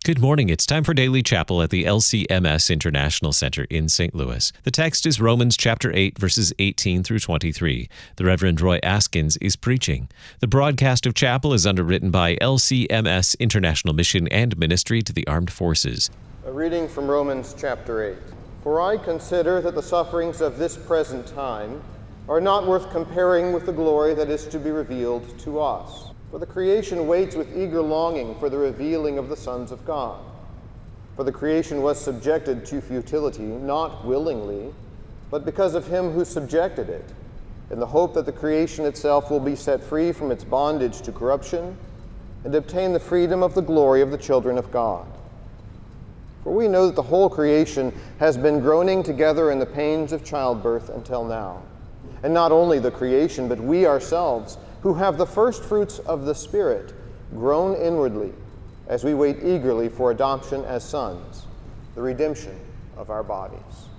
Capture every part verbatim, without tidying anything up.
Good morning. It's time for Daily Chapel at the L C M S International Center in Saint Louis. The text is Romans chapter eight, verses eighteen through twenty-three. The Reverend Roy Askins is preaching. The broadcast of chapel is underwritten by L C M S International Mission and Ministry to the Armed Forces. A reading from Romans chapter eight. For I consider that the sufferings of this present time are not worth comparing with the glory that is to be revealed to us. For the creation waits with eager longing for the revealing of the sons of God. For the creation was subjected to futility, not willingly, but because of him who subjected it, in the hope that the creation itself will be set free from its bondage to corruption and obtain the freedom of the glory of the children of God. For we know that the whole creation has been groaning together in the pains of childbirth until now. And not only the creation, but we ourselves, who have the first fruits of the Spirit, groan inwardly as we wait eagerly for adoption as sons, the redemption of our bodies.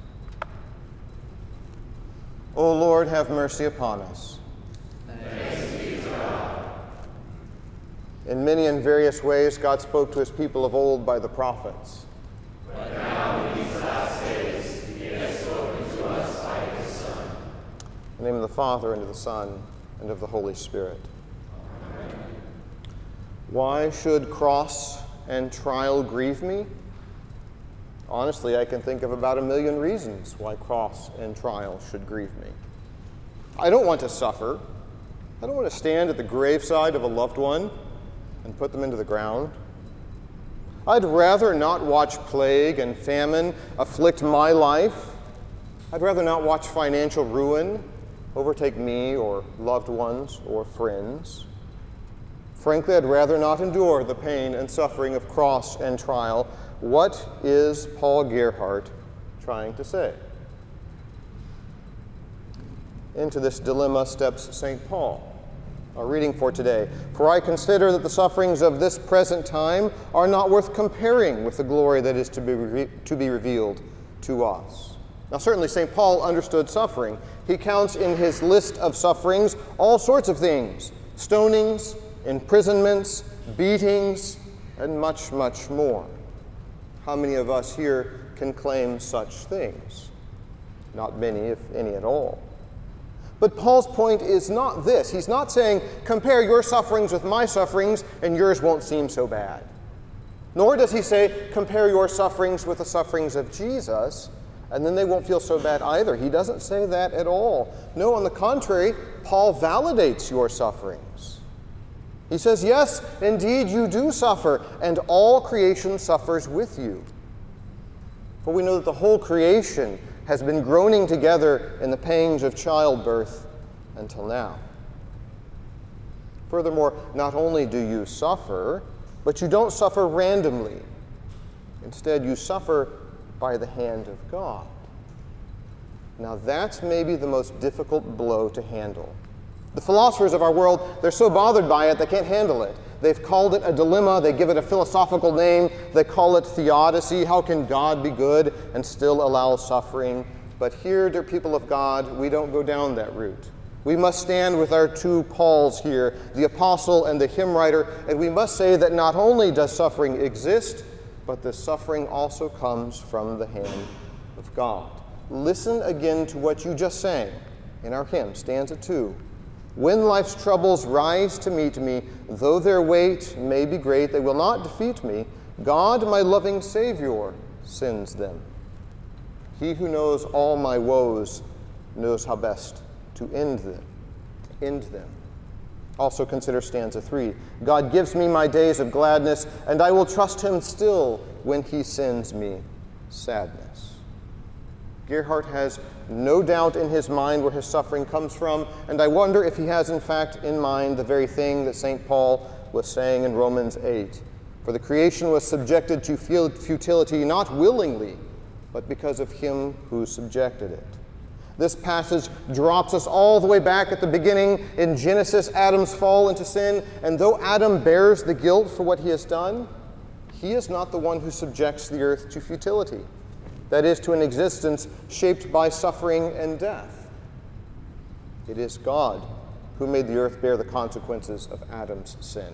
O Lord, have mercy upon us. Thanks be to God. In many and various ways, God spoke to his people of old by the prophets. But now in these last days, he has spoken to us by his Son. In the name of the Father, and of the Son, and of the Holy Spirit. Amen. Why should cross and trial grieve me? Honestly, I can think of about a million reasons why cross and trial should grieve me. I don't want to suffer. I don't want to stand at the graveside of a loved one and put them into the ground. I'd rather not watch plague and famine afflict my life. I'd rather not watch financial ruin overtake me or loved ones or friends. Frankly, I'd rather not endure the pain and suffering of cross and trial. What is Paul Gerhardt trying to say? Into this dilemma steps Saint Paul. Our reading for today. For I consider that the sufferings of this present time are not worth comparing with the glory that is to be, re- to be revealed to us. Now, certainly Saint Paul understood suffering. He counts in his list of sufferings all sorts of things: stonings, imprisonments, beatings, and much, much more. How many of us here can claim such things? Not many, if any at all. But Paul's point is not this. He's not saying, compare your sufferings with my sufferings, and yours won't seem so bad. Nor does he say, compare your sufferings with the sufferings of Jesus, and then they won't feel so bad either. He doesn't say that at all. No, on the contrary, Paul validates your sufferings. He says, yes, indeed you do suffer, and all creation suffers with you. For we know that the whole creation has been groaning together in the pangs of childbirth until now. Furthermore, not only do you suffer, but you don't suffer randomly. Instead, you suffer by the hand of God. Now that's maybe the most difficult blow to handle. The philosophers of our world, they're so bothered by it, they can't handle it. They've called it a dilemma, they give it a philosophical name, they call it theodicy. How can God be good and still allow suffering? But here, dear people of God, we don't go down that route. We must stand with our two Pauls here, the apostle and the hymn writer, and we must say that not only does suffering exist, but the suffering also comes from the hand of God. Listen again to what you just sang in our hymn, stanza two. When life's troubles rise to meet me, though their weight may be great, they will not defeat me. God, my loving Savior, sends them. He who knows all my woes knows how best to end them. End them. Also consider stanza three. God gives me my days of gladness, and I will trust him still when he sends me sadness. Gerhardt has no doubt in his mind where his suffering comes from, and I wonder if he has in fact in mind the very thing that Saint Paul was saying in Romans eight. For the creation was subjected to futility not willingly, but because of him who subjected it. This passage drops us all the way back at the beginning in Genesis, Adam's fall into sin, and though Adam bears the guilt for what he has done, he is not the one who subjects the earth to futility, that is, to an existence shaped by suffering and death. It is God who made the earth bear the consequences of Adam's sin.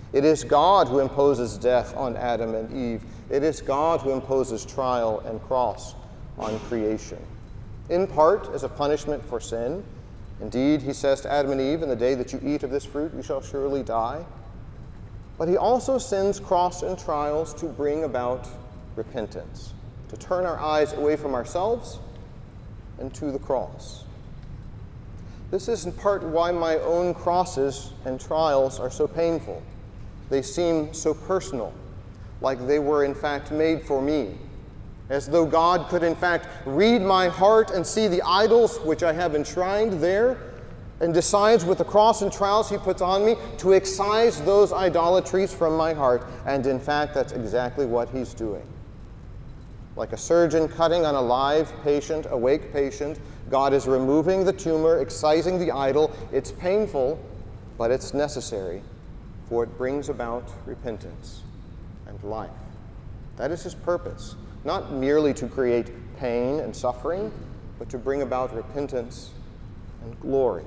It is God who imposes death on Adam and Eve. It is God who imposes trial and cross on creation. In part, as a punishment for sin. Indeed, he says to Adam and Eve, in the day that you eat of this fruit, you shall surely die. But he also sends cross and trials to bring about repentance, to turn our eyes away from ourselves and to the cross. This is in part why my own crosses and trials are so painful. They seem so personal, like they were in fact made for me, as though God could in fact read my heart and see the idols which I have enshrined there, and decides with the cross and trials he puts on me to excise those idolatries from my heart. And in fact, that's exactly what he's doing. Like a surgeon cutting on a live patient, awake patient, God is removing the tumor, excising the idol. It's painful, but it's necessary, for it brings about repentance and life. That is his purpose, not merely to create pain and suffering, but to bring about repentance and glory.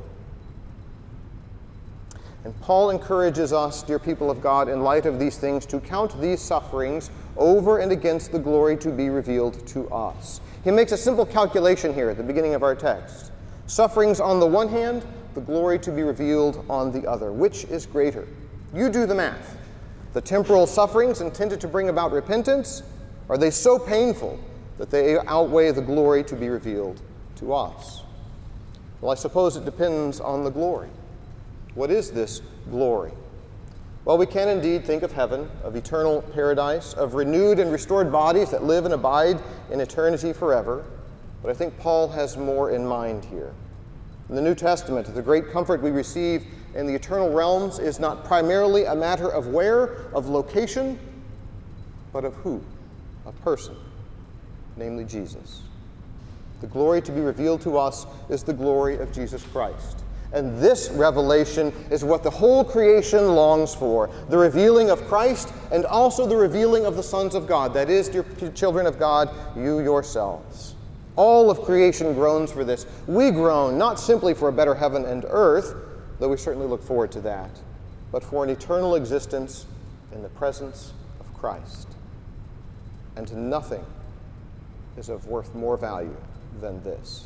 And Paul encourages us, dear people of God, in light of these things, to count these sufferings over and against the glory to be revealed to us. He makes a simple calculation here at the beginning of our text. Sufferings on the one hand, the glory to be revealed on the other. Which is greater? You do the math. The temporal sufferings intended to bring about repentance, are they so painful that they outweigh the glory to be revealed to us? Well, I suppose it depends on the glory. What is this glory? Well, we can indeed think of heaven, of eternal paradise, of renewed and restored bodies that live and abide in eternity forever. But I think Paul has more in mind here. In the New Testament, the great comfort we receive in the eternal realms is not primarily a matter of where, of location, but of who? A person, namely Jesus. The glory to be revealed to us is the glory of Jesus Christ. And this revelation is what the whole creation longs for, the revealing of Christ and also the revealing of the sons of God, that is, dear children of God, you yourselves. All of creation groans for this. We groan not simply for a better heaven and earth, though we certainly look forward to that, but for an eternal existence in the presence of Christ. And nothing is of worth more value than this.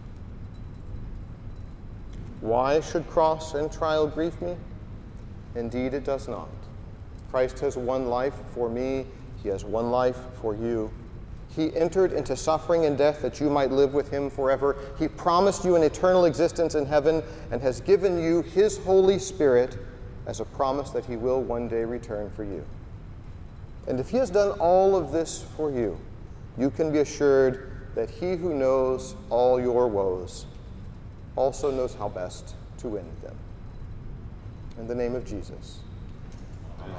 Why should cross and trial grieve me? Indeed, it does not. Christ has one life for me. He has one life for you. He entered into suffering and death that you might live with him forever. He promised you an eternal existence in heaven and has given you his Holy Spirit as a promise that he will one day return for you. And if he has done all of this for you, you can be assured that he who knows all your woes also knows how best to end them. In the name of Jesus. Amen.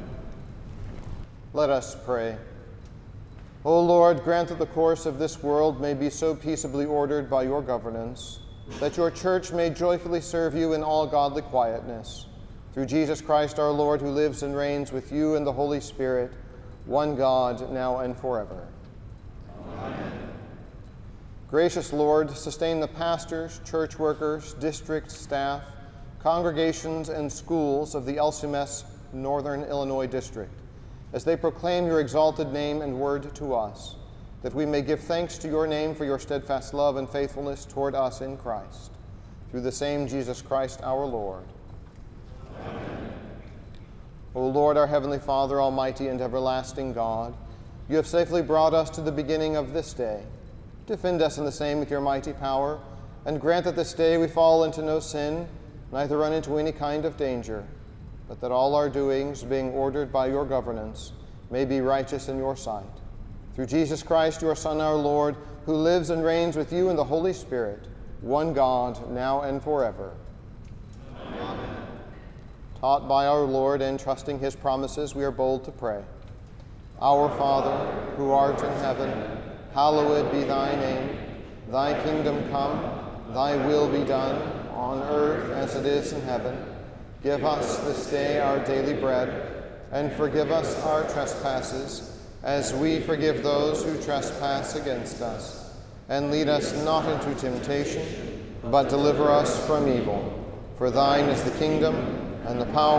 Let us pray. O Lord, grant that the course of this world may be so peaceably ordered by your governance, that your church may joyfully serve you in all godly quietness. Through Jesus Christ our Lord, who lives and reigns with you in the Holy Spirit, one God, now and forever. Amen. Gracious Lord, sustain the pastors, church workers, district staff, congregations, and schools of the L C M S Northern Illinois District, as they proclaim your exalted name and word to us, that we may give thanks to your name for your steadfast love and faithfulness toward us in Christ. Through the same Jesus Christ our Lord. Amen. O Lord, our heavenly Father, almighty and everlasting God, you have safely brought us to the beginning of this day. Defend us in the same with your mighty power, and grant that this day we fall into no sin, neither run into any kind of danger, but that all our doings, being ordered by your governance, may be righteous in your sight. Through Jesus Christ, your Son, our Lord, who lives and reigns with you in the Holy Spirit, one God, now and forever. Amen. Taught by our Lord and trusting his promises, we are bold to pray. Our Father, who art in heaven, hallowed be thy name. Thy kingdom come, thy will be done, on earth as it is in heaven. Give us this day our daily bread, and forgive us our trespasses, as we forgive those who trespass against us. And lead us not into temptation, but deliver us from evil. For thine is the kingdom, and the power,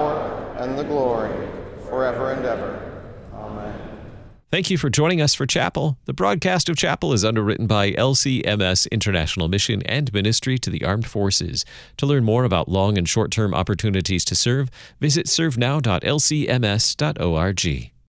and the glory, forever and ever. Amen. Thank you for joining us for Chapel. The broadcast of Chapel is underwritten by L C M S International Mission and Ministry to the Armed Forces. To learn more about long and short-term opportunities to serve, visit serve now dot l c m s dot org.